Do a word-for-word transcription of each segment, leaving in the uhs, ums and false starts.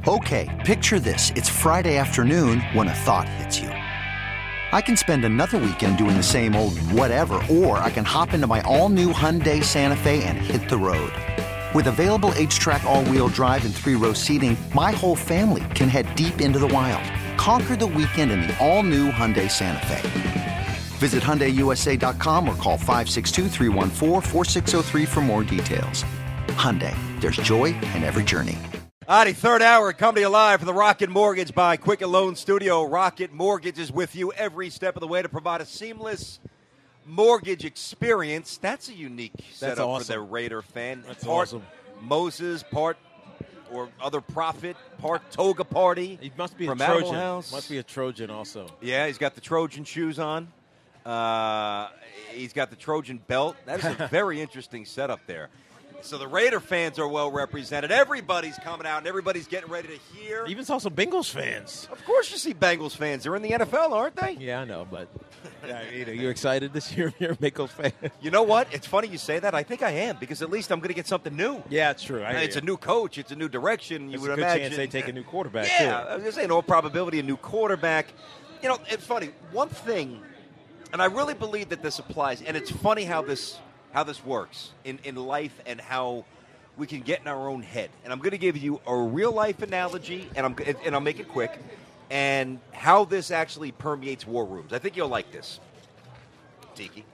Okay, picture this. It's Friday afternoon when a thought hits you. I can spend another weekend doing the same old whatever, or I can hop into my all-new Hyundai Santa Fe and hit the road. With available H-Track all-wheel drive and three-row seating, my whole family can head deep into the wild. Conquer the weekend in the all-new Hyundai Santa Fe. Visit Hyundai U S A dot com or call five six two, three one four, four six zero three for more details. Hyundai, there's joy in every journey. All righty, third hour coming to you live from the Rocket Mortgage by Quicken Loan Studio. Rocket Mortgage is with you every step of the way to provide a seamless mortgage experience. That's a unique That's setup awesome. for the Raider fan. That's part awesome. Moses, part or other prophet, part toga party. He must be a from Animal Trojan. House. Must be a Trojan also. Yeah, he's got the Trojan shoes on. Uh, he's got the Trojan belt. That is a very interesting setup there. So the Raider fans are well represented. Everybody's coming out, and everybody's getting ready to hear. Even saw some Bengals fans. Of course you see Bengals fans. They're in the N F L, aren't they? Yeah, I know, but I mean, are you excited this year? You're a Bengals fan. You know what? It's funny you say that. I think I am, because at least I'm going to get something new. Yeah, it's true. I hear It's you. a new coach. It's a new direction. You There's would a good imagine. chance they take a new quarterback, Yeah, too. I was going to say, in all probability, a new quarterback. You know, it's funny. One thing, and I really believe that this applies, and it's funny how this how this works in, in life and how we can get in our own head. And I'm going to give you a real-life analogy, and, I'm, and I'll make it quick, and how this actually permeates war rooms. I think you'll like this. Tiki.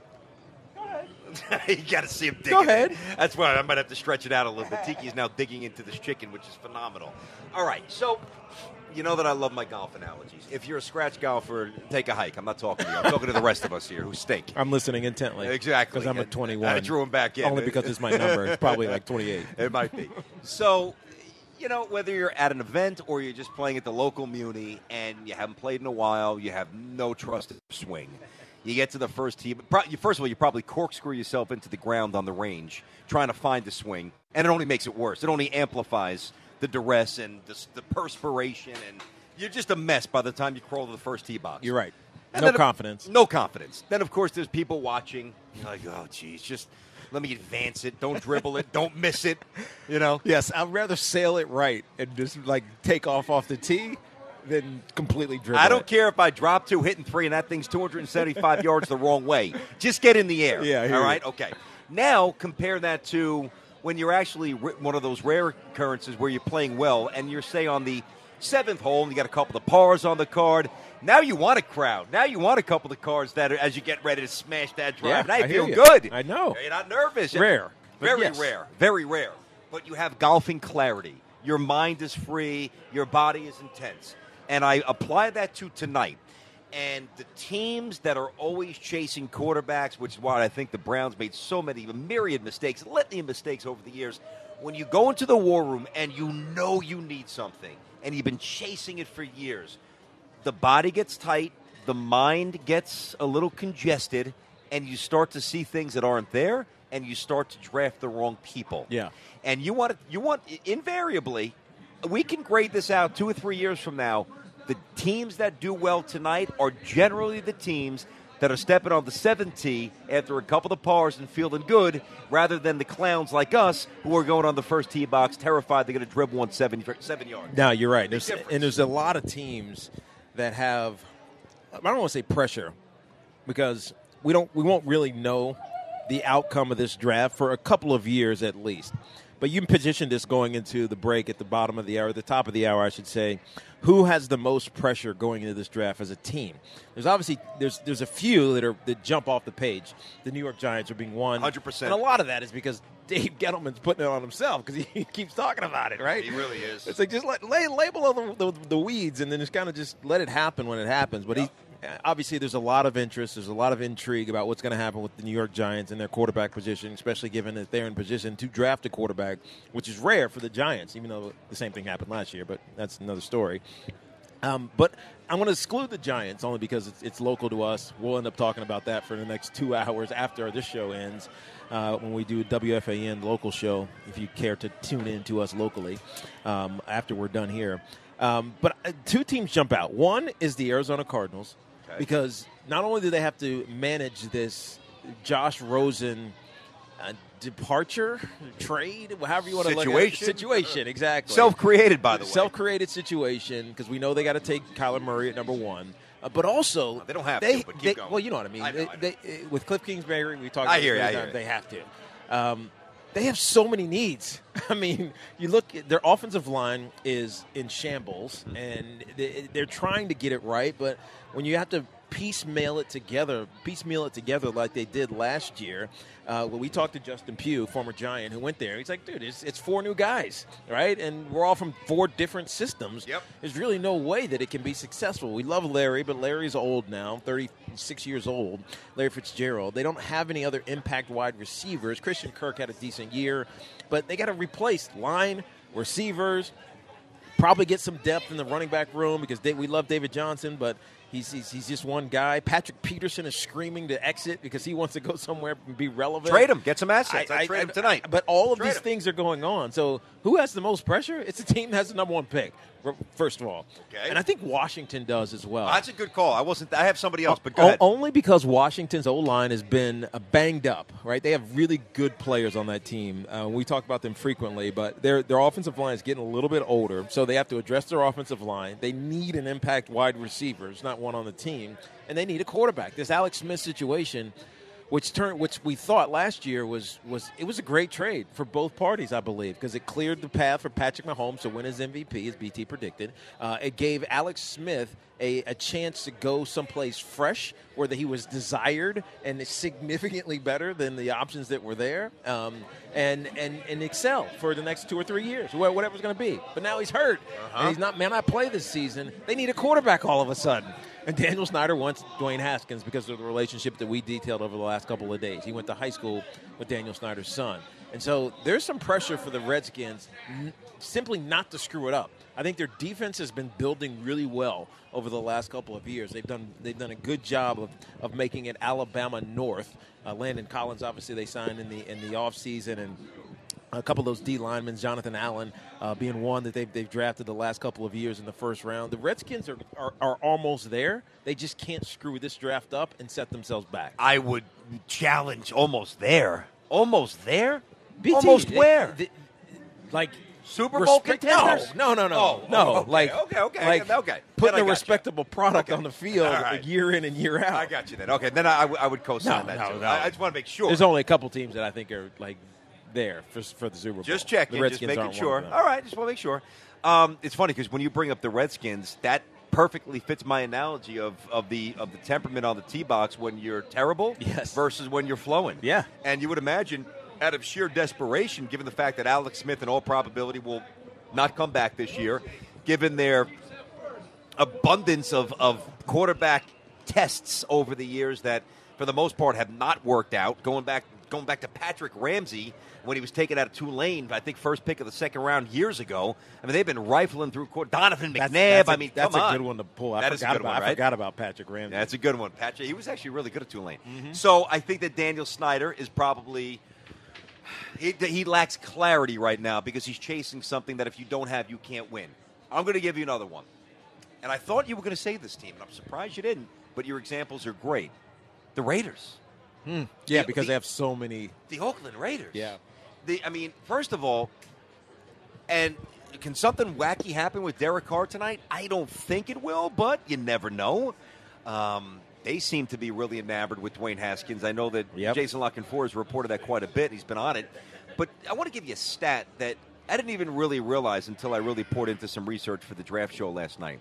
You got to see him digging. Go ahead. in. That's why I might have to stretch it out a little bit. Tiki's now digging into this chicken, which is phenomenal. All right, so you know that I love my golf analogies. If you're a scratch golfer, take a hike. I'm not talking to you. I'm talking to the rest of us here who stink. I'm listening intently. Exactly. Because I'm at twenty-one. I drew him back in. Only because it's my number. It's probably like twenty-eight. It might be. So, you know, whether you're at an event or you're just playing at the local muni and you haven't played in a while, you have no trust in the swing. You get to the first tee. First of all, you probably corkscrew yourself into the ground on the range trying to find the swing, and it only makes it worse. It only amplifies the duress and the, the perspiration, and you're just a mess by the time you crawl to the first tee box. You're right. And No then, confidence. No confidence. Then, of course, there's people watching. You're like, oh, geez, just let me advance it. Don't dribble it. Don't miss it. You know? Yes, I'd rather sail it right and just, like, take off off the tee than completely dribble I don't it. care if I drop two, hitting three, and that thing's two hundred seventy-five yards the wrong way. Just get in the air. Yeah, I hear all right? you. Okay. Now, compare that to when you're actually one of those rare occurrences where you're playing well, and you're, say, on the seventh hole, and you got a couple of pars on the card. Now you want a crowd. Now you want a couple of cards that are, as you get ready to smash that drive. Yeah, now you I hear feel you. good. I know. You're not nervous. Rare. But Very yes. rare. Very rare. But you have golfing clarity. Your mind is free. Your body is intense. And I apply that to tonight. And the teams that are always chasing quarterbacks, which is why I think the Browns made so many, a myriad mistakes, litany of mistakes over the years. When you go into the war room and you know you need something, and you've been chasing it for years, the body gets tight, the mind gets a little congested, and you start to see things that aren't there, and you start to draft the wrong people. Yeah. And you want to, you want invariably, we can grade this out two or three years from now. The teams that do well tonight are generally the teams that are stepping on the seventh tee after a couple of pars and feeling good, rather than the clowns like us who are going on the first tee box terrified they're going to dribble one seven, seven yards. No, you're right. There's, difference. and there's a lot of teams that have, I don't want to say pressure, because we don't, we won't really know the outcome of this draft for a couple of years at least. But you positioned this going into the break at the bottom of the hour, the top of the hour, I should say. Who has the most pressure going into this draft as a team? There's obviously there's there's a few that are that jump off the page. The New York Giants are being one, one hundred percent. and a lot of that is because Dave Gettleman's putting it on himself because he keeps talking about it, right? He really is. It's like just let, lay, label all the, the, the weeds and then just kind of just let it happen when it happens. But he. Obviously, there's a lot of interest. There's a lot of intrigue about what's going to happen with the New York Giants and their quarterback position, especially given that they're in position to draft a quarterback, which is rare for the Giants, even though the same thing happened last year, but that's another story. Um, but I'm going to exclude the Giants only because it's, it's local to us. We'll end up talking about that for the next two hours after this show ends uh, when we do a W F A N local show, if you care to tune in to us locally um, after we're done here. Um, but uh, two teams jump out. One is the Arizona Cardinals. Okay. Because not only do they have to manage this Josh Rosen uh, departure, trade, however you want to look at it. Situation. Situation, exactly. Self-created, by the way. Self-created situation, because we know they got to take Kyler Murray at number one. Uh, but also, they don't have they, to, but keep they, going. Well, you know what I mean. I know, they, I know. They, with Cliff Kingsbury, we talked I about hear this you, I many hear times, you. they have to. Um, they have so many needs. I mean, you look at their offensive line is in shambles, and they, they're trying to get it right, but when you have to piecemeal it together, piecemeal it together like they did last year. Uh, when we talked to Justin Pugh, former Giant, who went there, he's like, dude, it's, it's four new guys, right? And we're all from four different systems. Yep. There's really no way that it can be successful. We love Larry, but Larry's old now, thirty-six years old, Larry Fitzgerald. They don't have any other impact wide receivers. Christian Kirk had a decent year, but they got to replace line, receivers, probably get some depth in the running back room because they, we love David Johnson, but he's, he's he's just one guy. Patrick Peterson is screaming to exit because he wants to go somewhere and be relevant. Trade him. Get some assets. I, I trade him tonight. But all of Trade these him. things are going on. So who has the most pressure? It's the team that has the number one pick, first of all. Okay. And I think Washington does as well. That's a good call. I wasn't. I have somebody else, but go O- ahead. Only because Washington's O-line has been uh, banged up, right? They have really good players on that team. Uh, we talk about them frequently, but their their offensive line is getting a little bit older, so they have to address their offensive line. They need an impact wide receiver. There's not one on the team, and they need a quarterback. This Alex Smith situation, which turned, which we thought last year was was it was a great trade for both parties, I believe, because it cleared the path for Patrick Mahomes to win his M V P, as B T predicted. Uh, it gave Alex Smith a, a chance to go someplace fresh where the, he was desired and is significantly better than the options that were there, um, and, and and excel for the next two or three years, wh- whatever's going to be. But now he's hurt, Uh-huh. and he's not may not play this season. They need a quarterback all of a sudden. And Daniel Snyder wants Dwayne Haskins because of the relationship that we detailed over the last couple of days. He went to high school with Daniel Snyder's son. And so there's some pressure for the Redskins n- simply not to screw it up. I think their defense has been building really well over the last couple of years. They've done they've done a good job of, of making it Alabama North. Uh, Landon Collins, obviously, they signed in the in the offseason, and a couple of those D linemen, Jonathan Allen uh, being one that they've, they've drafted the last couple of years in the first round. The Redskins are, are, are almost there. They just can't screw this draft up and set themselves back. I would challenge almost there. Almost there? B T, almost they- where? they- like Super Bowl respect- contenders? No, no, no, no, Oh, no. okay, like okay, okay, like okay. Then putting I a got you. respectable product Okay. on the field All right. year in and year out. I got you then. Okay, then I, I, w- I would co-sign No, that no, too. no. I, I just want to make sure. There's only a couple teams that I think are like there for for the Super Bowl. Just checking, The just Redskins making aren't one sure. of them. All right, just want to make sure. Um, it's funny because when you bring up the Redskins, that perfectly fits my analogy of, of the of the temperament on the tee box when you're terrible Yes. versus when you're flowing. Yeah. And you would imagine, out of sheer desperation, given the fact that Alex Smith in all probability will not come back this year, given their abundance of, of quarterback tests over the years that, for the most part, have not worked out, going back going back to Patrick Ramsey when he was taken out of Tulane, I think first pick of the second round years ago. I mean, they've been rifling through court. Donovan McNabb. That's, that's a, I mean, that's come a on. good one to pull. I That is a forgot good about. one, right? I forgot about Patrick Ramsey. That's a good one, Patrick. He was actually really good at Tulane. Mm-hmm. So I think that Daniel Snyder is probably he, he lacks clarity right now because he's chasing something that if you don't have, you can't win. I'm going to give you another one, and I thought you were going to say this team, and I'm surprised you didn't. But your examples are great. The Raiders. Hmm. Yeah, The- because the- they have so many. The Oakland Raiders. Yeah. The, I mean, first of all, and can something wacky happen with Derek Carr tonight? I don't think it will, but you never know. Um, they seem to be really enamored with Dwayne Haskins. I know that Yep. Jason Lockenfor has reported that quite a bit. He's been on it. But I want to give you a stat that I didn't even really realize until I really poured into some research for the draft show last night.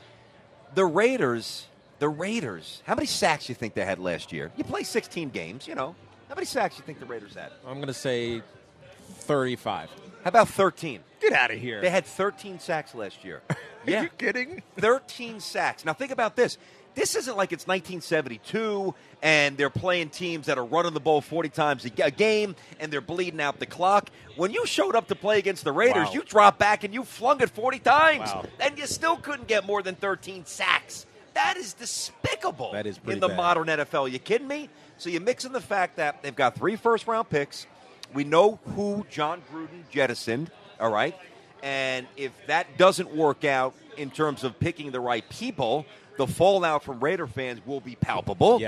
The Raiders, the Raiders, how many sacks you think they had last year? You play sixteen games, you know. How many sacks you think the Raiders had? I'm going to say thirty-five. How about thirteen? Get out of here. They had thirteen sacks last year. Are you kidding? thirteen sacks. Now, think about this. This isn't like it's nineteen seventy-two and they're playing teams that are running the ball forty times a g- a game and they're bleeding out the clock. When you showed up to play against the Raiders, Wow. you dropped back and you flung it forty times. Wow. And you still couldn't get more than thirteen sacks. That is despicable That is pretty in the bad. modern N F L. You kidding me? So you mix in the fact that they've got three first-round picks. We know who John Gruden jettisoned, all right? And if that doesn't work out in terms of picking the right people, the fallout from Raider fans will be palpable. Yep.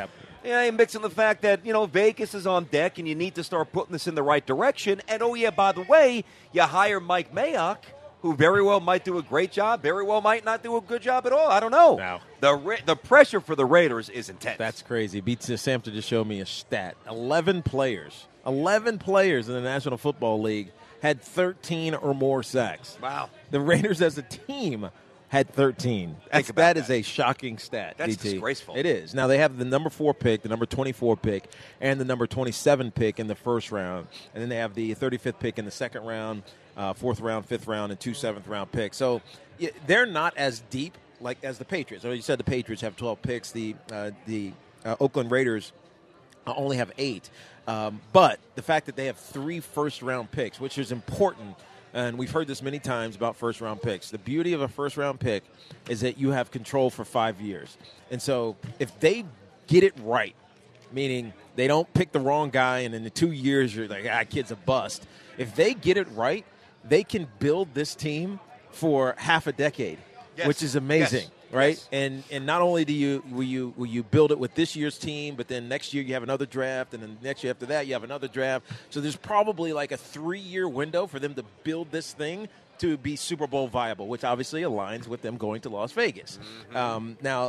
Yeah, you mix in the fact that, you know, Vegas is on deck and you need to start putting this in the right direction. And, oh, yeah, by the way, you hire Mike Mayock, who very well might do a great job, very well might not do a good job at all. I don't know. No. The Ra- the pressure for the Raiders is intense. That's crazy. Beats Samson just showed me a stat. eleven players, eleven players in the National Football League had thirteen or more sacks. Wow. The Raiders as a team had thirteen. That's, about that that. is a shocking stat. That's D T. disgraceful. It is. Now, they have the number four pick, the number twenty-four pick, and the number twenty-seven pick in the first round. And then they have the thirty-fifth pick in the second round, uh, fourth round, fifth round, and two seventh-round picks. So yeah, they're not as deep like as the Patriots. Or you said the Patriots have twelve picks. The, uh, the uh, Oakland Raiders only have eight. Um, but the fact that they have three first-round picks, which is important, and we've heard this many times about first-round picks. The beauty of a first-round pick is that you have control for five years. And so if they get it right, meaning they don't pick the wrong guy and in the two years you're like, ah, kid's a bust. If they get it right, they can build this team for half a decade, yes. which is amazing. Yes. Right, yes. and and not only do you will you will you build it with this year's team, but then next year you have another draft, and then next year after that you have another draft. So there's probably like a three-year window for them to build this thing to be Super Bowl viable, which obviously aligns with them going to Las Vegas. Mm-hmm. Um, now,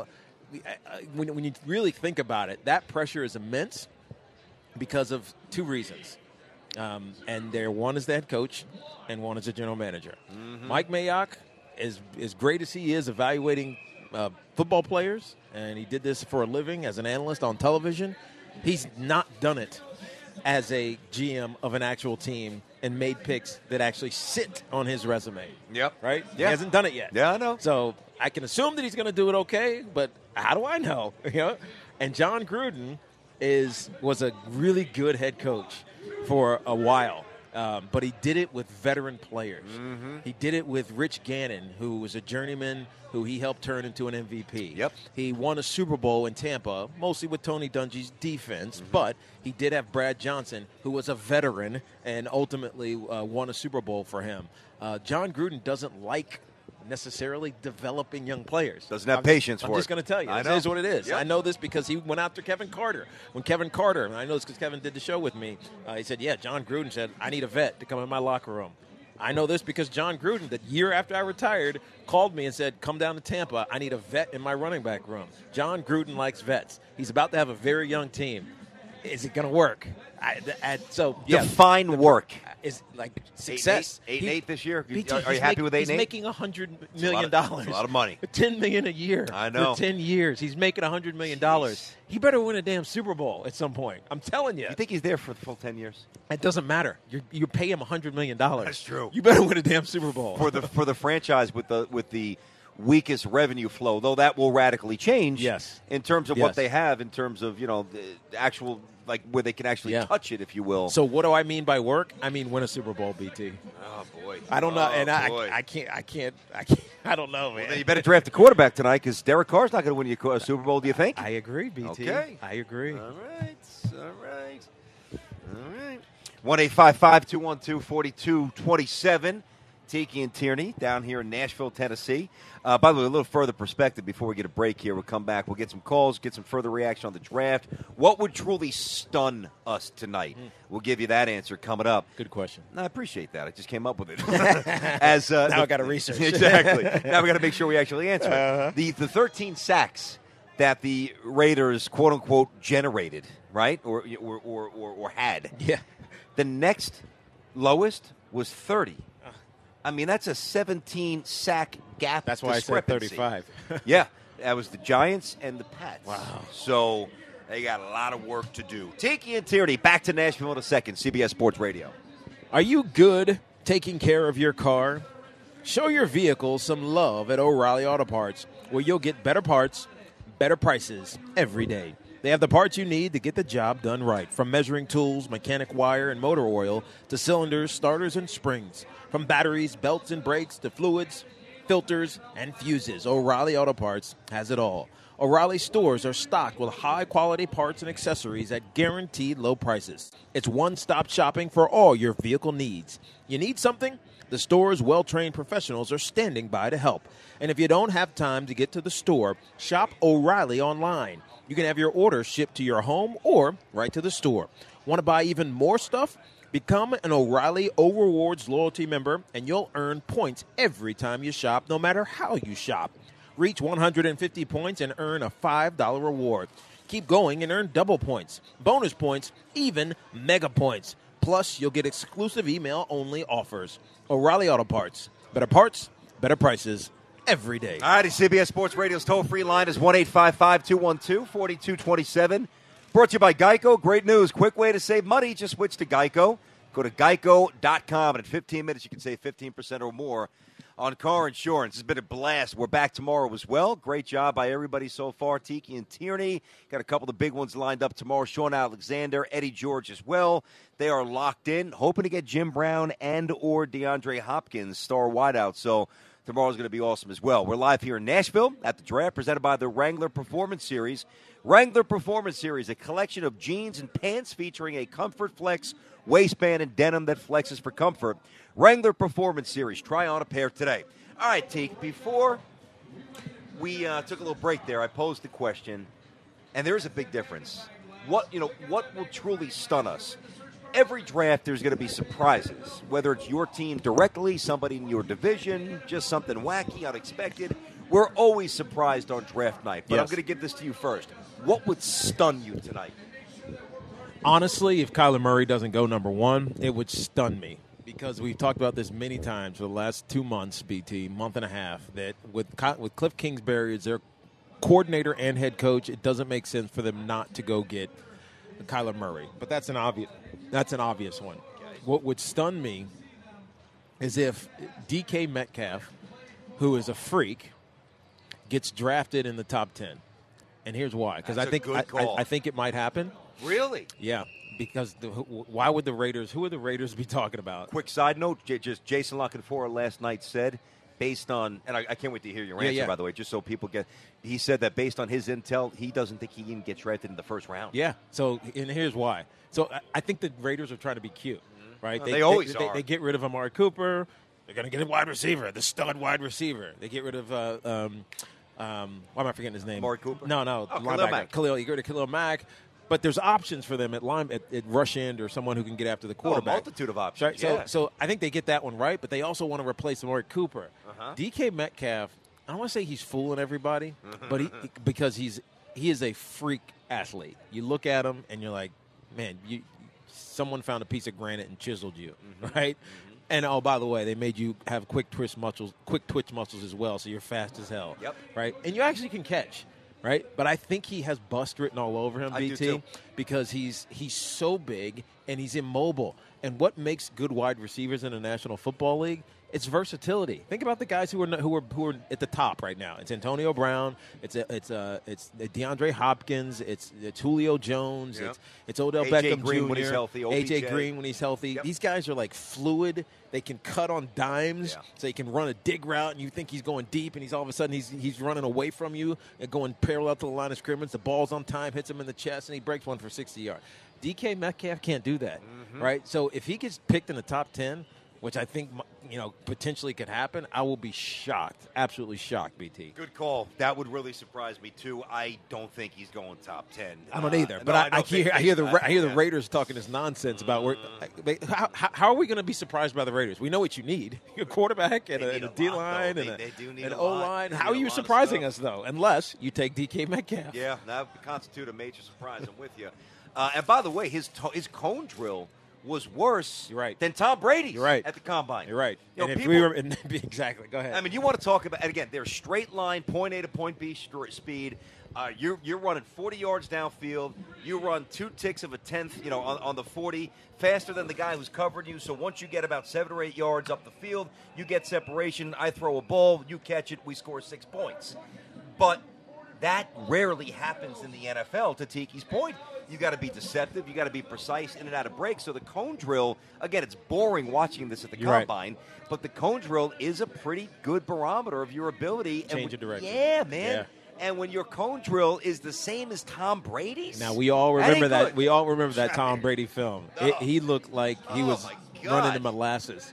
when when you really think about it, that pressure is immense because of two reasons, um, and there one is the head coach, and one is the general manager. Mm-hmm. Mike Mayock, as as great as he is evaluating Uh, football players, and he did this for a living as an analyst on television, he's not done it as a G M of an actual team and made picks that actually sit on his resume. Yep. Right? Yeah. He hasn't done it yet. Yeah, I know. So I can assume that he's going to do it okay, but how do I know? You know? And John Gruden is was a really good head coach for a while. Um, but he did it with veteran players. Mm-hmm. He did it with Rich Gannon, who was a journeyman who he helped turn into an M V P. Yep. He won a Super Bowl in Tampa, mostly with Tony Dungy's defense, mm-hmm. but he did have Brad Johnson, who was a veteran and ultimately uh, won a Super Bowl for him. Uh, John Gruden doesn't like necessarily developing young players. Doesn't have I'm patience just, for I'm it. just going to tell you. I It know. is what it is. Yep. I know this because he went after Kevin Carter. When Kevin Carter, and I know this because Kevin did the show with me, uh, he said, yeah, John Gruden said, I need a vet to come in my locker room. I know this because John Gruden, the year after I retired, called me and said, come down to Tampa. I need a vet in my running back room. John Gruden likes vets. He's about to have a very young team. Is it going to work? I, I, so yeah, define work. Is like success. Eight, eight, eight, he, eight this year. B T, Are, are you happy make, with eight? He's and eight? making a hundred million dollars. A lot of money. Ten million a year. I know. For ten years, he's making a hundred million dollars. He better win a damn Super Bowl at some point. I'm telling you. You think he's there for the full ten years? It doesn't matter. You you pay him a hundred million dollars. That's true. You better win a damn Super Bowl for the for the franchise with the with the weakest revenue flow. Though that will radically change. Yes. In terms of yes. what they have, in terms of you know the actual. Like where they can actually yeah. touch it, if you will. So what do I mean by work? I mean win a Super Bowl, B T. Oh boy, I don't know, oh, and I, boy. I can't, I can't, I can't, I don't know, man. Well, then you better draft a quarterback tonight because Derek Carr's not going to win you a Super Bowl. Do you think? I agree, B T. Okay, I agree. All right, all right, all right. One eight five five two one two forty two twenty seven. Tiki and Tierney down here in Nashville, Tennessee. Uh, by the way, a little further perspective before we get a break here. We'll come back. We'll get some calls, get some further reaction on the draft. What would truly stun us tonight? Mm. We'll give you that answer coming up. Good question. No, I appreciate that. I just came up with it. As uh, Now the, I got to research. Exactly. Now we got to make sure we actually answer uh-huh. it. The, the thirteen sacks that the Raiders, quote-unquote, generated, right, or or, or, or, or had. Yeah. The next lowest was thirty. I mean, that's a seventeen sack gap. That's why I said thirty-five. Yeah, that was the Giants and the Pats. Wow. So they got a lot of work to do. Tiki and Tierney, back to Nashville in a second. C B S Sports Radio. Are you good taking care of your car? Show your vehicle some love at O'Reilly Auto Parts, where you'll get better parts, better prices every day. They have the parts you need to get the job done right, from measuring tools, mechanic wire, and motor oil to cylinders, starters, and springs. From batteries, belts, and brakes to fluids, filters, and fuses, O'Reilly Auto Parts has it all. O'Reilly stores are stocked with high-quality parts and accessories at guaranteed low prices. It's one-stop shopping for all your vehicle needs. You need something? The store's well-trained professionals are standing by to help. And if you don't have time to get to the store, shop O'Reilly online. You can have your order shipped to your home or right to the store. Want to buy even more stuff? Become an O'Reilly O-Rewards loyalty member, and you'll earn points every time you shop, no matter how you shop. Reach one hundred fifty points and earn a five dollar reward. Keep going and earn double points, bonus points, even mega points. Plus, you'll get exclusive email-only offers. O'Reilly Auto Parts. Better parts, better prices, every day. All righty, C B S Sports Radio's toll-free line is one eight five five, two one two, four two two seven. Brought to you by Geico. Great news. Quick way to save money. Just switch to Geico. Go to geico dot com, and in fifteen minutes you can save fifteen percent or more on car insurance. It's been a blast. We're back tomorrow as well. Great job by everybody so far. Tiki and Tierney. Got a couple of the big ones lined up tomorrow. Sean Alexander, Eddie George as well. They are locked in, hoping to get Jim Brown and or DeAndre Hopkins, star wideout. So tomorrow's going to be awesome as well. We're live here in Nashville at the Draft, presented by the Wrangler Performance Series. Wrangler Performance Series, a collection of jeans and pants featuring a Comfort Flex waistband and denim that flexes for comfort. Wrangler Performance Series. Try on a pair today. All right, Teak, before we uh, took a little break there, I posed the question, and there is a big difference. What, you know, what will truly stun us? Every draft, there's going to be surprises, whether it's your team directly, somebody in your division, just something wacky, unexpected. We're always surprised on draft night, but yes. I'm going to give this to you first. What would stun you tonight? Honestly, if Kyler Murray doesn't go number one, it would stun me. Because we've talked about this many times for the last two months, B T, month and a half, that with with Cliff Kingsbury as their coordinator and head coach, it doesn't make sense for them not to go get Kyler Murray. But that's an obvious that's an obvious one. What would stun me is if D K Metcalf, who is a freak, gets drafted in the top ten. And here's why. Because I think I, I, I think it might happen. Really? Yeah. Because the, why would the Raiders, who would the Raiders be talking about? Quick side note, j- just Jason La Canfora last night said, based on, and I, I can't wait to hear your answer, yeah, yeah. by the way, just so people get, he said that based on his intel, he doesn't think he can get drafted in the first round. Yeah, so, and here's why. So I, I think the Raiders are trying to be cute, right? Well, they, they always they, are. They, they get rid of Amari Cooper. They're going to get a wide receiver, the stud wide receiver. They get rid of, uh, um, um, why am I forgetting his name? Amari Cooper? No, no, oh, linebacker. Khalil Mack. Khalil, you get rid of Khalil Mack. But there's options for them at line at, at rush end or someone who can get after the quarterback. Oh, a multitude of options. Right? Yeah. So, so I think they get that one right, but they also want to replace Amari Cooper. Uh-huh. D K Metcalf, I don't want to say he's fooling everybody, but he because he's he is a freak athlete. You look at him and you're like, man, you someone found a piece of granite and chiseled you, mm-hmm. right? Mm-hmm. And oh, by the way, they made you have quick twitch muscles, quick twitch muscles as well, so you're fast as hell. Yep. Right, and you actually can catch. Right, but I think he has bust written all over him, I B do T, too. because he's he's so big and he's immobile. And what makes good wide receivers in the National Football League? It's versatility. Think about the guys who are who are who are at the top right now. It's Antonio Brown. It's a, it's a, it's DeAndre Hopkins. It's, it's Julio Jones. Yep. It's it's Odell A J Beckham Green Junior when he's healthy. A J O B J. Green when he's healthy. Yep. These guys are like fluid. They can cut on dimes, Yeah. so he can run a dig route, and you think he's going deep, and he's all of a sudden he's he's running away from you and going parallel to the line of scrimmage. The ball's on time, hits him in the chest, and he breaks one for sixty yards. D K Metcalf can't do that, mm-hmm. right? So if he gets picked in the top ten, which I think you know potentially could happen, I will be shocked, absolutely shocked. B T. Good call. That would really surprise me too. I don't think he's going top ten. I don't uh, either, but no, I, I, I, don't hear think I hear the he's- I hear the yeah. Raiders talking this nonsense about where. How, how, how are we going to be surprised by the Raiders? We know what you need: a quarterback and They a, need and a a D lot, line though. and They- a, they do need an a O lot. line. They How need are a you lot of surprising stuff. us though? Unless you take D K Metcalf. Yeah, that would constitute a major surprise. I'm with you. Uh, and by the way, his to- his cone drill was worse You're right. than Tom Brady's You're right. at the combine. You're right. You know, and if people- we were and exactly, go ahead. I mean, you want to talk about, and again, they're straight line, point A to point B str- speed. Uh, you're you're running forty yards downfield. You run two ticks of a tenth, you know, on, on the forty, faster than the guy who's covering you. So once you get about seven or eight yards up the field, you get separation. I throw a ball, you catch it, we score six points. But that rarely happens in the N F L. To Tiki's point, you got to be deceptive. You got to be precise in and out of breaks. So the cone drill, again, it's boring watching this at the You're right. combine, but the cone drill is a pretty good barometer of your ability. Change and of when- direction. Yeah, man. Yeah. And when your cone drill is the same as Tom Brady's, Now we all that remember ain't that. good. We all remember that Tom Brady film. No. It, he looked like he Oh, was my God. running in molasses.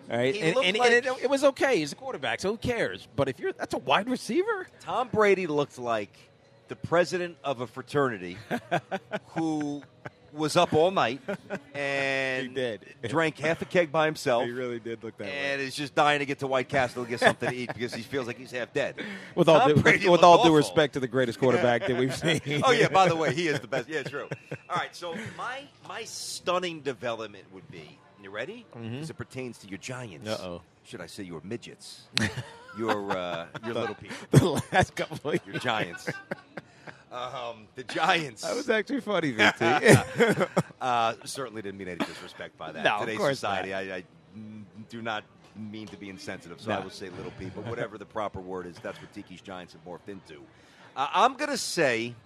right? He And, looked and, like- and it, it was okay. He's a quarterback, so who cares? But if you're that's a wide receiver, Tom Brady looked like the president of a fraternity who was up all night and He did. drank half a keg by himself. he really did look that And way. is just dying to get to White Castle to get something to eat because he feels like he's half dead. With all, Tom due, Brady with looked all due awful. respect to the greatest quarterback that we've seen. Oh yeah, by the way, he is the best. Yeah, true. All right, so my my stunning development would be, you ready? Mm-hmm. As it pertains to your Giants. Uh-oh. Should I say your midgets? your uh, your little people. the last couple of Your Giants. Um, the Giants. That was actually funny, V T. uh, certainly didn't mean any disrespect by that. No, of Today's course society, not. I, I mm, do not mean to be insensitive, so No. I will say little people. Whatever the proper word is, that's what Tiki's Giants have morphed into. Uh, I'm going to say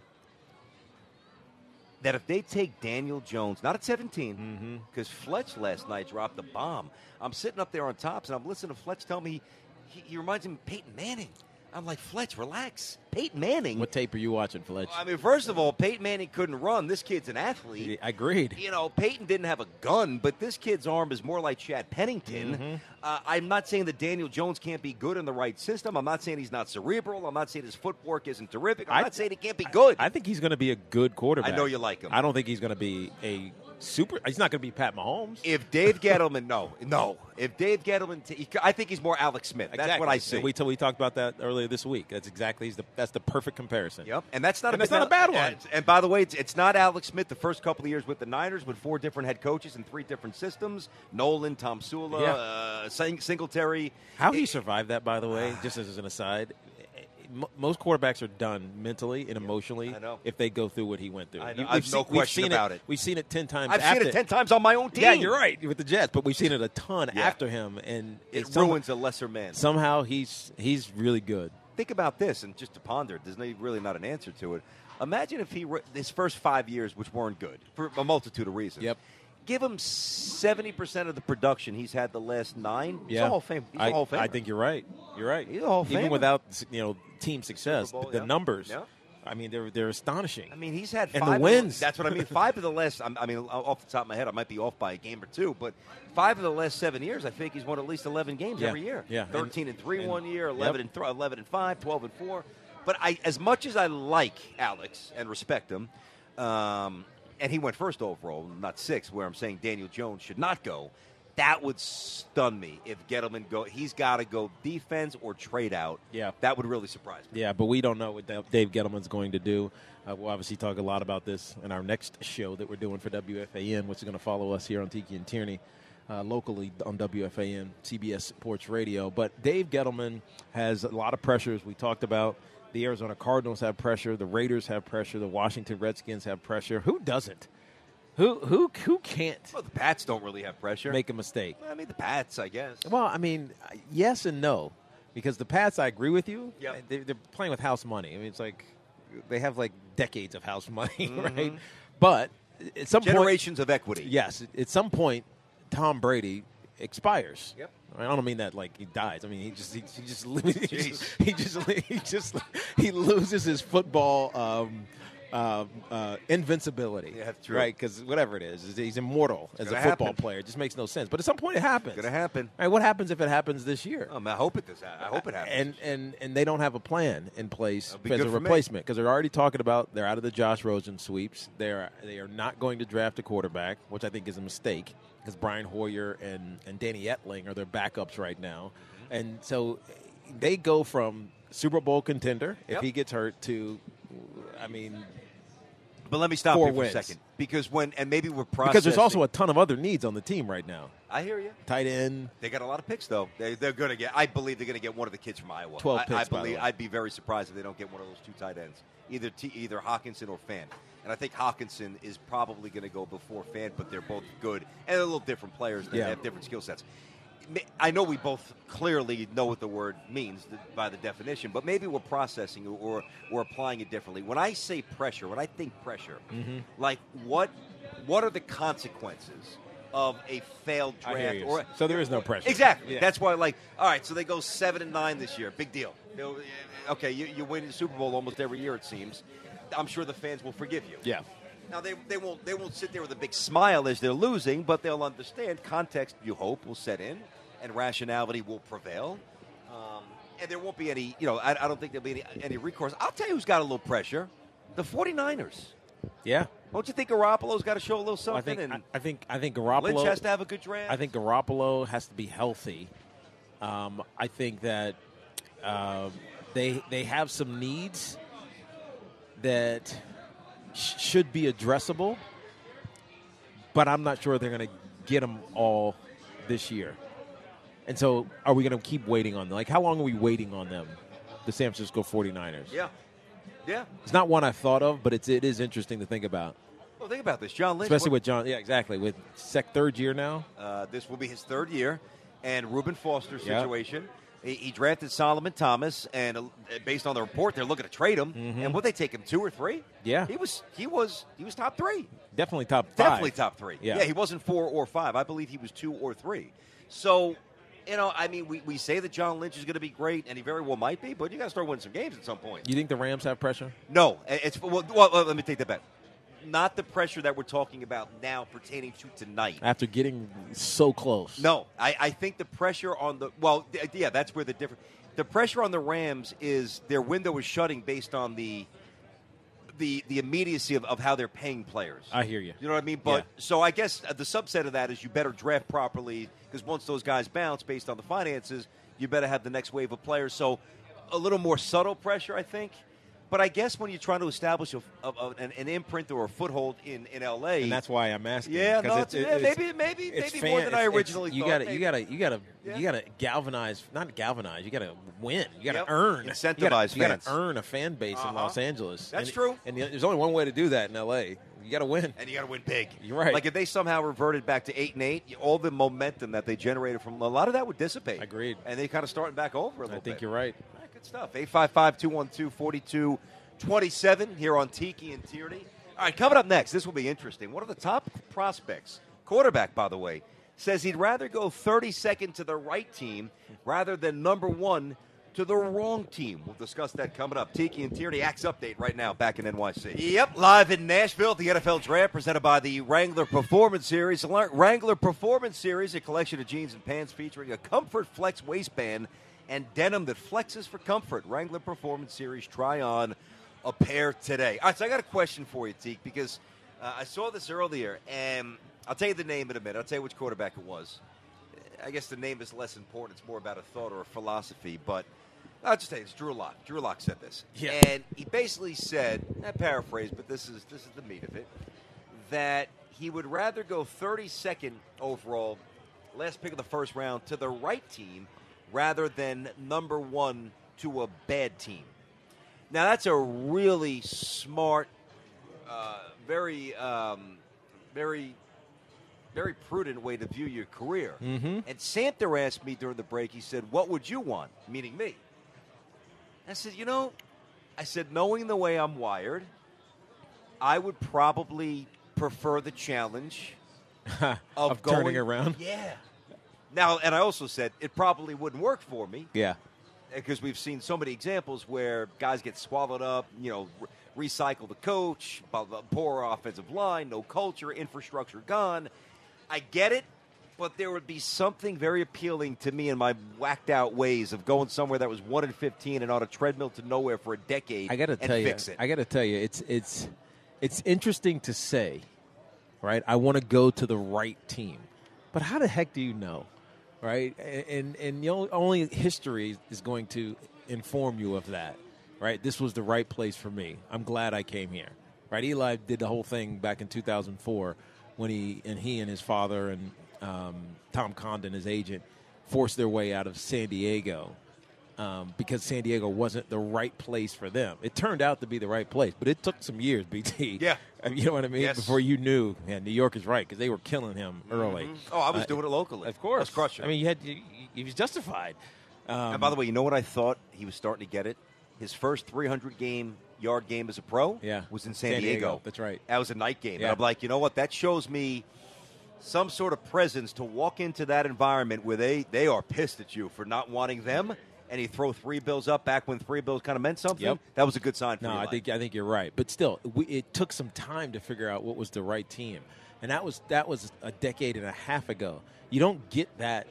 that if they take Daniel Jones, not at seventeen, because Fletch last night dropped a bomb. I'm sitting up there on tops, and I'm listening to Fletch tell me he, he reminds him of Peyton Manning. I'm like, Fletch, relax. Peyton Manning. What tape are you watching, Fletch? I mean, first of all, Peyton Manning couldn't run. This kid's an athlete. I agreed. You know, Peyton didn't have a gun, but this kid's arm is more like Chad Pennington. Mm-hmm. Uh, I'm not saying that Daniel Jones can't be good in the right system. I'm not saying he's not cerebral. I'm not saying his footwork isn't terrific. I'm I- not saying he can't be good. I think he's going to be a good quarterback. I know you like him. I don't think he's going to be a super. He's not going to be Pat Mahomes. if Dave Gettleman, no, no. If Dave Gettleman, t- I think he's more Alex Smith. That's Exactly. what I see. And we, t- we talked about that earlier this week. That's exactly he's the, that's the perfect comparison. Yep, and that's not And a that's not a bad one. And, and by the way, it's, it's not Alex Smith. The first couple of years with the Niners, with four different head coaches and three different systems: Nolan, Tom Sula, Yeah. uh, Sing- Singletary. How he survived that, by the way, just as an aside. m- Most quarterbacks are done mentally and emotionally I know. if they go through what he went through. I know. You- I have we've no seen- we've question seen about it, it. We've seen it ten times. I've after. seen it ten times on my own team. Yeah, you're right with the Jets, but we've seen it a ton Yeah. after him, and It it's some- ruins a lesser man. somehow he's he's really good. Think about this, and just to ponder it, there's no, really not an answer to it. Imagine if he re- his first five years, which weren't good for a multitude of reasons. Yep. Give him seventy percent of the production he's had the last nine. He's Yeah, a Hall of Fame. He's I, a Hall of Famer. I think you're right. You're right. He's a Hall of Even Famer. without you know team success, Super Bowl, the yeah. numbers. Yeah. I mean, they're they're astonishing. I mean, he's had And five the of wins. that's what I mean. Five of the last. I mean, off the top of my head, I might be off by a game or two, but five of the last seven years, I think he's won at least eleven games Yeah, every year. yeah. thirteen and three And- one year, yep. eleven and th- eleven and five, twelve and four. But I, as much as I like Alex and respect him, um, and he went first overall, not sixth, where I'm saying Daniel Jones should not go. That would stun me if Gettleman go. He's got to go defense or trade out. Yeah. that would really surprise me. Yeah, but we don't know what Dave Gettleman's going to do. Uh, we'll obviously talk a lot about this in our next show that we're doing for W F A N, which is going to follow us here on Tiki and Tierney, uh, locally on W F A N, C B S Sports Radio. But Dave Gettleman has a lot of pressures. We talked about the Arizona Cardinals have pressure, the Raiders have pressure, the Washington Redskins have pressure. Who doesn't? Who who who can't Well, the Pats don't really have pressure. make a mistake? I mean, the Pats, I guess. Well, I mean, yes and no, because the Pats, I agree with you. Yep. They, they're playing with house money. I mean, it's like they have like decades of house money, Mm-hmm. right? But at some point, Generations of equity. yes, at some point, Tom Brady expires. Yep. I, mean, I don't mean that like he dies. I mean he just he, he just he just he just he just he loses his football. Um, uh, uh, invincibility, Yeah, that's true. right? Because whatever it is, is he's immortal as a gonna football happen. player. It just makes no sense. But at some point, it happens. It's going to happen. All right, what happens if it happens this year? Um, I hope it does. I hope it happens. And and and they don't have a plan in place That'll be as good a for me. replacement because they're already talking about they're out of the Josh Rosen sweeps. They're they are not going to draft a quarterback, which I think is a mistake because Brian Hoyer and and Danny Etling are their backups right now, Mm-hmm. and so they go from Super Bowl contender if Yep. he gets hurt to, I mean. but let me stop Four you for wins. a second. Because when, and maybe we're processing. Because there's also a ton of other needs on the team right now. I hear you. Tight end. They got a lot of picks, though. They, they're going to get, I believe they're going to get one of the kids from Iowa. twelve I, picks, I by the believe, way. I'd be very surprised if they don't get one of those two tight ends, either T, either Hawkinson or Fant. And I think Hawkinson is probably going to go before Fant, but they're both good. And they're a little different players. They Yeah. have different skill sets. I know we both clearly know what the word means by the definition, but maybe we're processing it or we're applying it differently. When I say pressure, when I think pressure, Mm-hmm. like what what are the consequences of a failed I hear draft? you. Or So there is no pressure. Exactly. Yeah. That's why, like, all right, so they go seven and nine this year. Big deal. They'll- Okay, you, you win the Super Bowl almost every year, it seems. I'm sure the fans will forgive you. Yeah. Now they, they won't they won't sit there with a big smile as they're losing, but they'll understand context. You hope will set in, and rationality will prevail. Um, and there won't be any, you know, I, I don't think there'll be any, any recourse. I'll tell you who's got a little pressure. The 49ers. Yeah. Don't you think Garoppolo's got to show a little something? I think and I, I think I think Garoppolo Lynch has to have a good draft. I think Garoppolo has to be healthy. Um, I think that uh, they they have some needs that sh- should be addressable, but I'm not sure they're going to get them all this year. And so, are we going to keep waiting on them? Like, how long are we waiting on them, the San Francisco 49ers? Yeah. Yeah. It's not one I thought of, but it's it is interesting to think about. Well, think about this. John Lynch. Especially what, with John. Yeah, exactly. With sec third year now. Uh, this will be his third year. And Reuben Foster's Yep. situation. He, he drafted Solomon Thomas, and uh, based on the report, they're looking to trade him. Mm-hmm. And would they take him two or three? Yeah. He was he was he was top three. Definitely top five. Definitely top three. Yeah. yeah, he wasn't four or five. I believe he was two or three. So, you know, I mean, we, we say that John Lynch is going to be great, and he very well might be, but you got to start winning some games at some point. You think the Rams have pressure? No, it's well, well, let me take that back. Not the pressure that we're talking about now pertaining to tonight. After getting so close. No, I, I think the pressure on the well, th- yeah, that's where the difference. The pressure on the Rams is their window is shutting based on the the the immediacy of, of how they're paying players. I hear you. You know what I mean? But Yeah. so I guess the subset of that is you better draft properly because once those guys bounce based on the finances, you better have the next wave of players. So a little more subtle pressure, I think. But I guess when you're trying to establish a, a, a, an, an imprint or a foothold in, in L A, And that's why I'm asking. yeah, 'cause no, it's, it's, it's, yeah, maybe maybe it's maybe fan- more than I it's- originally it's, you thought. gotta, maybe. you gotta, you gotta, Yeah. you gotta galvanize. Not galvanize. You gotta win. You gotta Yep. earn. Incentivize you gotta, you fans. gotta earn a fan base Uh-huh. in Los Angeles. That's And- true. And there's only one way to do that in L A. You gotta win. And you got to win big. You're right. Like if they somehow reverted back to eight and eight, all the momentum that they generated from a lot of that would dissipate. Agreed. And they kind of starting back over a I little think bit. you're right. All right, good stuff. eight five five, two one two, four two two seven here on Tiki and Tierney. All right, coming up next, this will be interesting. One of the top prospects, quarterback, by the way, says he'd rather go thirty-second to the right team rather than number one to the wrong team. We'll discuss that coming up. Tiki and Tierney, Axe Update right now, back in N Y C. Yep, live in Nashville, the N F L Draft presented by the Wrangler Performance Series. The Wrangler Performance Series, a collection of jeans and pants featuring a Comfort Flex waistband and denim that flexes for comfort. Wrangler Performance Series, try on a pair today. All right, so I got a question for you, Teak, because uh, I saw this earlier, and I'll tell you the name in a minute. I'll tell you which quarterback it was. I guess the name is less important. It's more about a thought or a philosophy, but I'll just tell you, it's Drew Lock. Drew Lock said this. Yeah. And he basically said, I paraphrase, but this is this is the meat of it, that he would rather go thirty-second overall, last pick of the first round, to the right team rather than number one to a bad team. Now, that's a really smart, uh, very, um, very, very prudent way to view your career. Mm-hmm. And Santa asked me during the break, he said, what would you want? Meaning me. I said, you know, I said, knowing the way I'm wired, I would probably prefer the challenge of, Of going, turning around? Yeah. Now, and I also said it probably wouldn't work for me Yeah. because we've seen so many examples where guys get swallowed up, you know, re- recycle the coach, poor offensive line, no culture, infrastructure gone. I get it, but there would be something very appealing to me in my whacked out ways of going somewhere that was one and fifteen and on a treadmill to nowhere for a decade. I got to and tell you, fix it. I got to tell you, it's it's it's interesting to say, right? I want to go to the right team, but how the heck do you know, right? And and the only, only history is going to inform you of that, right? This was the right place for me. I'm glad I came here, right? Eli did the whole thing back in two thousand four when he and he and his father and um, Tom Condon, his agent, forced their way out of San Diego. Um, because San Diego wasn't the right place for them. It turned out to be the right place, but it took some years, B T. Yeah. I mean, you know what I mean? Yes. Before you knew, man, New York is right, because they were killing him early. Mm-hmm. Oh, I was Uh, doing it locally. Of course. I was crushing. I mean, you had you, he was justified. Um, and by the way, you know what I thought he was starting to get it? His first three hundred game yard game as a pro Yeah. was in San, San Diego. Diego. That's right. That was a night game. Yeah. And I'm like, you know what? That shows me some sort of presence to walk into that environment where they, they are pissed at you for not wanting them, and you throw three bills up back when three bills kind of meant something. Yep. That was a good sign for No, Eli. I think I think you're right, but still, we, it took some time to figure out what was the right team, and that was that was a decade and a half ago. You don't get that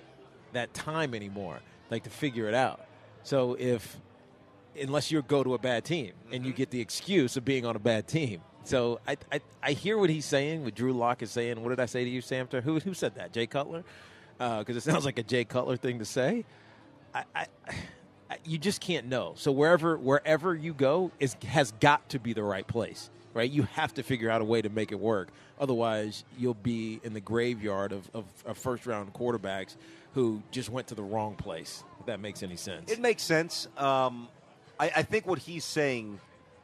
that time anymore, like to figure it out. So if unless you go to a bad team mm-hmm. and you get the excuse of being on a bad team. So I, I I hear what he's saying, what Drew Lock is saying. What did I say to you, Samter? Who who said that? Jay Cutler? Because uh, it sounds like a Jay Cutler thing to say. I, I, I you just can't know. So wherever wherever you go is has got to be the right place, right? You have to figure out a way to make it work. Otherwise, you'll be in the graveyard of, of, of first round quarterbacks who just went to the wrong place. If that makes any sense. It makes sense. Um, I, I think what he's saying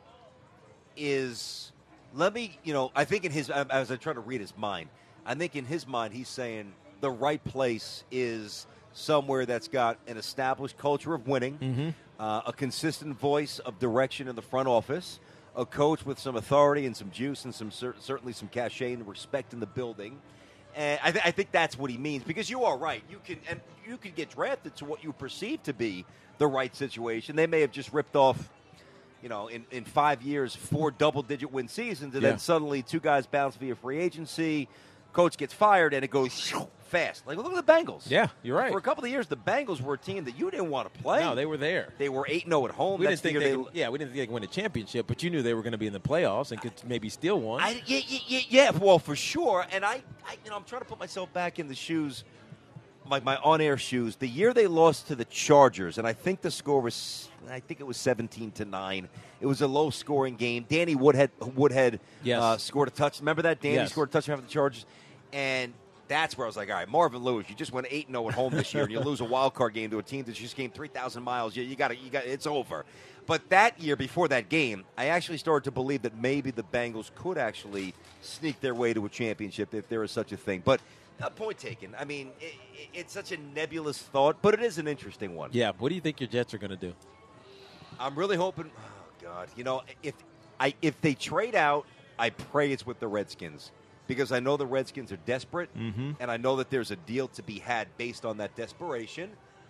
is, let me, you know, I think in his, as I try to read his mind, I think in his mind he's saying the right place is somewhere that's got an established culture of winning, mm-hmm. uh, a consistent voice of direction in the front office, a coach with some authority and some juice and some cer- certainly some cachet and respect in the building. And I, th- I think that's what he means, because you are right. You can and you could get drafted to what you perceive to be the right situation. They may have just ripped off, you know, in, in five years, four double-digit win seasons, and yeah. then suddenly two guys bounce via free agency, coach gets fired, and it goes fast. Like, look at the Bengals. Yeah, you're right. For a couple of years, the Bengals were a team that you didn't want to play. No, they were there. They were eight and oh at home. We That's didn't think the they, they could, yeah, we didn't think they could win a championship, but you knew they were going to be in the playoffs and could maybe steal one. I, yeah, yeah, yeah, well, for sure. And I, I, you know, I'm trying to put myself back in the shoes, like my on-air shoes. The year they lost to the Chargers, and I think the score was, I think it was seventeen to nine. It was a low-scoring game. Danny Woodhead, Woodhead yes. uh, scored a touch. Remember that? Danny yes. scored a touchdown for the Chargers, and that's where I was like, all right, Marvin Lewis, you just went eight and oh at home this year, and you lose a wild card game to a team that just came three thousand miles. You, you got you got it's over. But that year, before that game, I actually started to believe that maybe the Bengals could actually sneak their way to a championship if there is such a thing. But uh, point taken. I mean, it, it, it's such a nebulous thought, but it is an interesting one. Yeah. What do you think your Jets are going to do? I'm really hoping. Oh God, you know, if I if they trade out, I pray it's with the Redskins. Because I know the Redskins are desperate, mm-hmm. and I know that there's a deal to be had based on that desperation.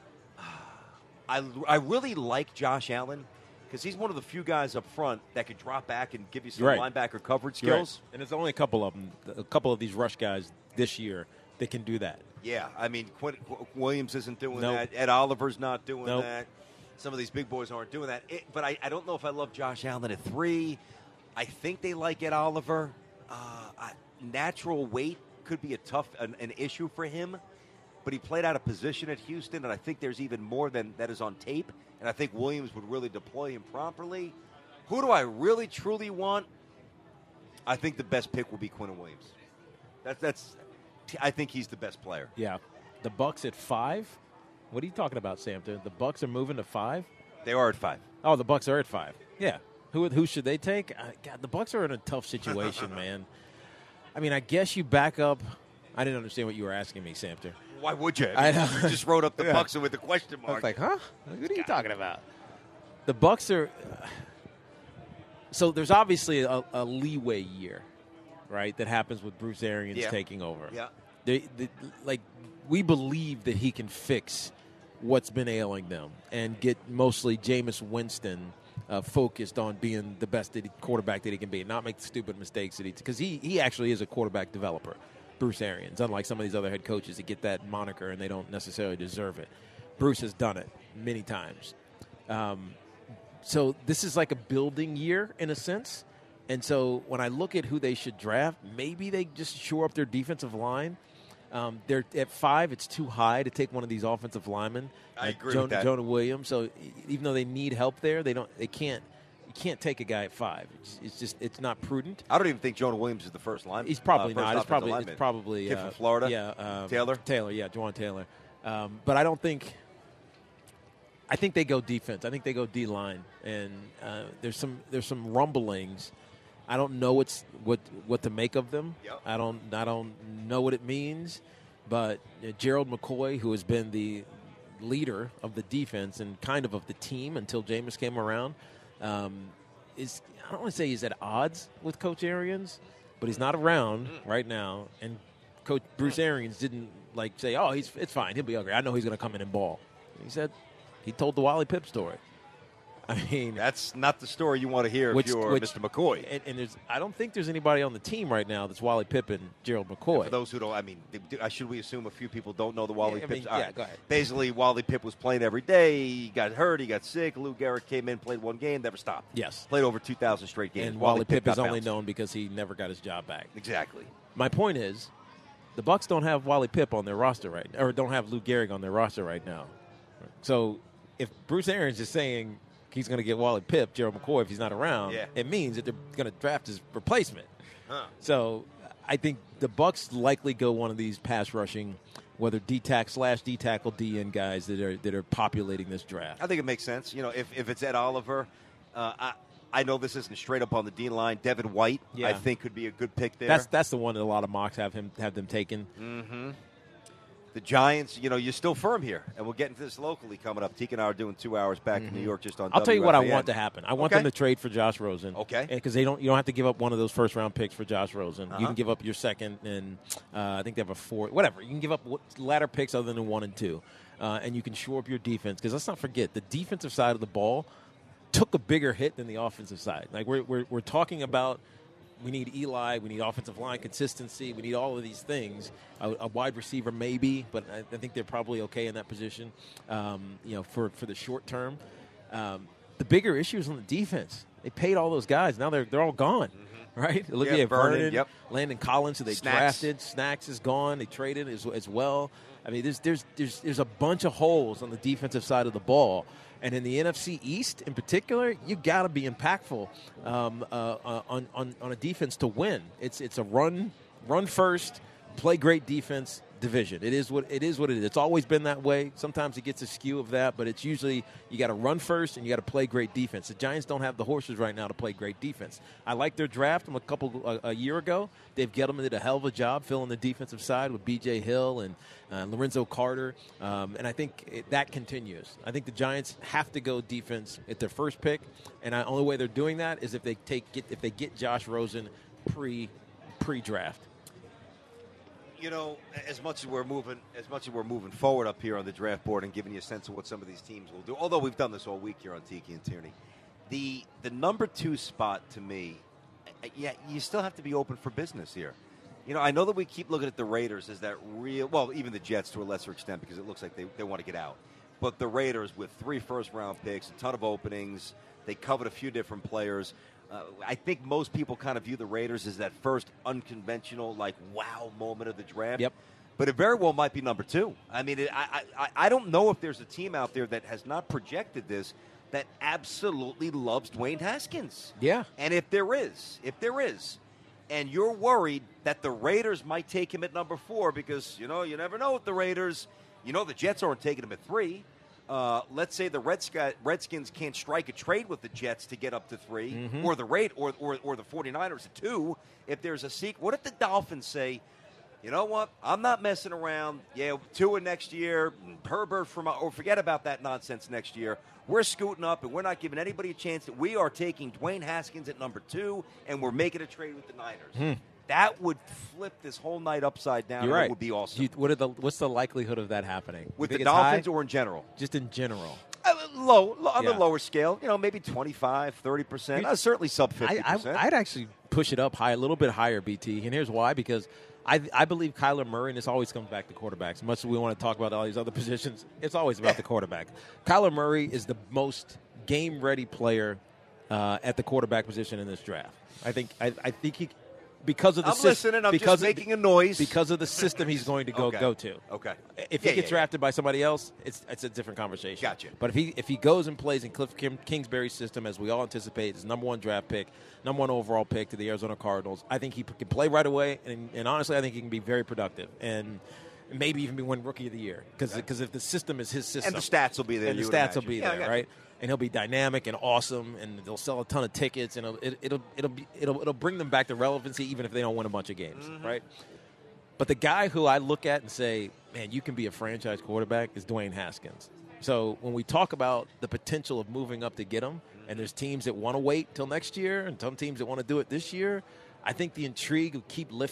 I, I really like Josh Allen because he's one of the few guys up front that could drop back and give you some right. linebacker coverage skills. Right. And there's only a couple of them, a couple of these rush guys this year that can do that. Yeah, I mean, Quinn Williams isn't doing nope. that. Ed Oliver's not doing nope. that. Some of these big boys aren't doing that. It, but I, I don't know if I love Josh Allen at three. I think they like Ed Oliver. Uh, I, Natural weight could be a tough an, an issue for him, but he played out of position at Houston, and I think there's even more than that is on tape, and I think Williams would really deploy him properly. Who do I really, truly want? I think the best pick will be Quinn Williams. That's, that's, I think he's the best player. Yeah. The Bucs at five? What are you talking about, Samter? The Bucs are moving to five? They are at five. Oh, the Bucs are at five. Yeah. Who who should they take? Uh, God, the Bucs are in a tough situation, man. I mean, I guess you back up. I didn't understand what you were asking me, Samter. Why would you? I know. You just wrote up the yeah. Bucs with a question mark. I was like, huh? What are you talking about? The Bucs are. Uh, so there's obviously a, a leeway year, right? That happens with Bruce Arians yeah. taking over. Yeah. They, they, like we believe that he can fix what's been ailing them and get mostly Jameis Winston. Uh, focused on being the best that he, quarterback that he can be, and not make the stupid mistakes that he because he he actually is a quarterback developer, Bruce Arians. Unlike some of these other head coaches that get that moniker and they don't necessarily deserve it, Bruce has done it many times. Um, so this is like a building year in a sense, and so when I look at who they should draft, maybe they just shore up their defensive line. Um, they're at five. It's too high to take one of these offensive linemen. I like agree Jonah, with that. Jonah Williams. So even though they need help there, they don't. They can't. You can't take a guy at five. It's, it's just. It's not prudent. I don't even think Jonah Williams is the first lineman. He's probably uh, not. It's probably. Lineman. It's probably. Kid uh, from Florida. Yeah. Um, Taylor. Taylor. Yeah. Juwan Taylor. Um, but I don't think. I think they go defense. I think they go D line, and uh, there's some there's some rumblings. I don't know what's what what to make of them. Yep. I don't I don't know what it means. But uh, Gerald McCoy, who has been the leader of the defense and kind of of the team until Jameis came around, um, is I don't want to say he's at odds with Coach Arians, but he's not around right now. And Coach Bruce Arians didn't like say, "Oh, he's it's fine, he'll be okay. I know he's going to come in and ball." He said he told the Wally Pipp story. I mean, that's not the story you want to hear which, if you're which, Mister McCoy. And, and there's, I don't think there's anybody on the team right now that's Wally Pippen, Gerald McCoy. And for those who don't, I mean, should we assume a few people don't know the Wally yeah, I Pipp? mean, yeah, go ahead. Basically, Wally Pipp was playing every day. He got hurt. He got sick. Lou Gehrig came in, played one game, never stopped. Yes. Played over two thousand straight games. And Wally, Wally Pipp is only bounced. known because he never got his job back. Exactly. My point is, the Bucs don't have Wally Pipp on their roster right now, or don't have Lou Gehrig on their roster right now. So if Bruce Arians is saying he's going to get Wally Pipp, Gerald McCoy, if he's not around, yeah. it means that they're going to draft his replacement. Huh. So I think the Bucs likely go one of these pass rushing, whether D-tack slash D-tackle D N guys that are that are populating this draft. I think it makes sense. You know, if, if it's Ed Oliver, uh, I, I know this isn't straight up on the D line. Devin White, yeah. I think, could be a good pick there. That's that's the one that a lot of mocks have him have them taken. Mm-hmm. The Giants, you know, you're still firm here, and we'll get into this locally coming up. Teak and I are doing two hours back mm-hmm. in New York just on I'll W F A N. tell you what I want to happen. I want okay. them to trade for Josh Rosen. Okay. Because they don't, you don't have to give up one of those first round picks for Josh Rosen. Uh-huh. You can give up your second, and uh, I think they have a fourth. Whatever. You can give up ladder picks other than one and two, uh, and you can shore up your defense. Because let's not forget, the defensive side of the ball took a bigger hit than the offensive side. Like we're we're, we're talking about. We need Eli. We need offensive line consistency. We need all of these things. A, a wide receiver, maybe, but I, I think they're probably okay in that position. Um, you know, for, for the short term, um, the bigger issue is on the defense. They paid all those guys. Now they're they're all gone, mm-hmm. right? Olivier yeah, Vernon, Vernon, yep. Landon Collins, who they Snacks. drafted. Snacks is gone. They traded as, as well. I mean, there's there's there's there's a bunch of holes on the defensive side of the ball. And in the N F C East, in particular, you got to be impactful um, uh, uh, on, on on a defense to win. It's it's a run run first, play great defense division. It is what it is. What it is. It's always been that way. Sometimes it gets a skew of that, but it's usually you got to run first and you got to play great defense. The Giants don't have the horses right now to play great defense. I like their draft from a couple a, a year ago. Dave Gettleman did a hell of a job filling the defensive side with B J Hill and uh, Lorenzo Carter, um, and I think it, that continues. I think the Giants have to go defense at their first pick, and the only way they're doing that is if they take get if they get Josh Rosen pre pre draft. You know, as much as we're moving, as much as we're moving forward up here on the draft board and giving you a sense of what some of these teams will do, although we've done this all week here on Tiki and Tierney, the the number two spot to me, yeah, you still have to be open for business here. You know, I know that we keep looking at the Raiders as that real, well, even the Jets to a lesser extent because it looks like they, they want to get out. But the Raiders with three first-round picks, a ton of openings, they covered a few different players. Uh, I think most people kind of view the Raiders as that first unconventional, like, wow moment of the draft. Yep. But it very well might be number two. I mean, it, I, I I don't know if there's a team out there that has not projected this that absolutely loves Dwayne Haskins. Yeah. And if there is, if there is, and you're worried that the Raiders might take him at number four because, you know, you never know with the Raiders. You know the Jets aren't taking him at three. Uh, let's say the Redsky, Redskins can't strike a trade with the Jets to get up to three, mm-hmm. or the rate, or, or or the 49ers at two. If there's a seek, what if the Dolphins say, you know what, I'm not messing around. Yeah, Tua next year, Herbert from, or forget about that nonsense next year. We're scooting up, and we're not giving anybody a chance. That we are taking Dwayne Haskins at number two, and we're making a trade with the Niners. Hmm. That would flip this whole night upside down. You're and right. It would be awesome. You, what are the, what's the likelihood of that happening? With You the think it's Dolphins high? or in general? Just in general. Uh, low, low on Yeah. the lower scale, you know, maybe twenty-five, thirty percent. Uh, certainly sub fifty I, percent. I, I'd actually push it up high, a little bit higher, B T. And here's why, because I, I believe Kyler Murray, and this always comes back to quarterbacks. As much as we want to talk about all these other positions, it's always about the quarterback. Kyler Murray is the most game-ready player uh, at the quarterback position in this draft. I think I, I think he – because of the I'm system, listening. I'm because just of, making a noise. Because of the system he's going to go Okay. go to. Okay. If Yeah, he gets yeah, yeah. drafted by somebody else, it's it's a different conversation. Gotcha. But if he if he goes and plays in Cliff Kim, Kingsbury's system, as we all anticipate, his number one draft pick, number one overall pick to the Arizona Cardinals, I think he can play right away, and, and honestly, I think he can be very productive and maybe even be win Rookie of the Year because because if the system is his system, And the stats will be there. and the you would stats will imagine. be Yeah, I there, got you. right? And he'll be dynamic and awesome, and they'll sell a ton of tickets, and it'll it, it'll it'll, be, it'll it'll bring them back to relevancy, even if they don't win a bunch of games, Mm-hmm. right? But the guy who I look at and say, man, you can be a franchise quarterback is Dwayne Haskins. So when we talk about the potential of moving up to get him, and there's teams that want to wait till next year, and some teams that want to do it this year, I think the intrigue will keep lifting.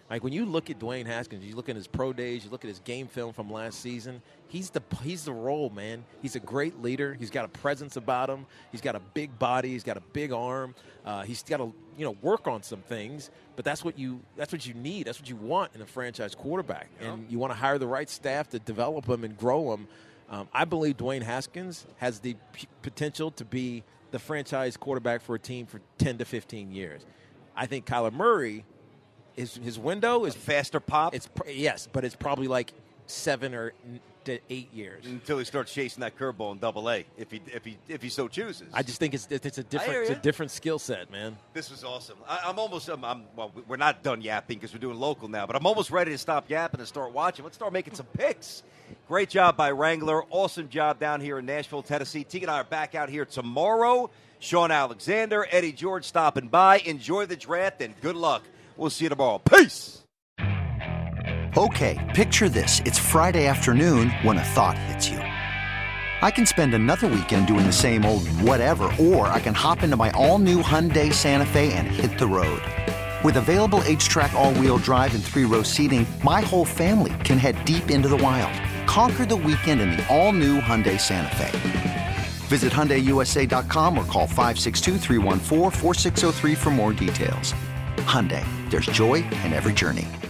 Like when you look at Dwayne Haskins, you look at his pro days, you look at his game film from last season. He's the he's the role, man. He's a great leader. He's got a presence about him. He's got a big body. He's got a big arm. Uh, he's got to you know work on some things, but that's what you that's what you need. That's what you want in a franchise quarterback, yeah. And you want to hire the right staff to develop him and grow him. Um, I believe Dwayne Haskins has the p- potential to be the franchise quarterback for a team for ten to fifteen years. I think Kyler Murray. His, his window is a faster pop. It's yes, but it's probably like seven or to eight years until he starts chasing that curveball in Double A, if he if he if he so chooses. I just think it's it's a different it's a different skill set, man. This was awesome. I, I'm almost I'm, I'm well. We're not done yapping because we're doing local now, but I'm almost ready to stop yapping and start watching. Let's start making some picks. Great job by Wrangler. Awesome job down here in Nashville, Tennessee. Teague and I are back out here tomorrow. Sean Alexander, Eddie George stopping by. Enjoy the draft and good luck. We'll see you tomorrow. Peace! Okay, picture this. It's Friday afternoon when a thought hits you. I can spend another weekend doing the same old whatever, or I can hop into my all-new Hyundai Santa Fe and hit the road. With available H-Track all-wheel drive and three-row seating, my whole family can head deep into the wild. Conquer the weekend in the all-new Hyundai Santa Fe. Visit Hyundai U S A dot com or call five six two, three one four, four six zero three for more details. Hyundai, there's joy in every journey.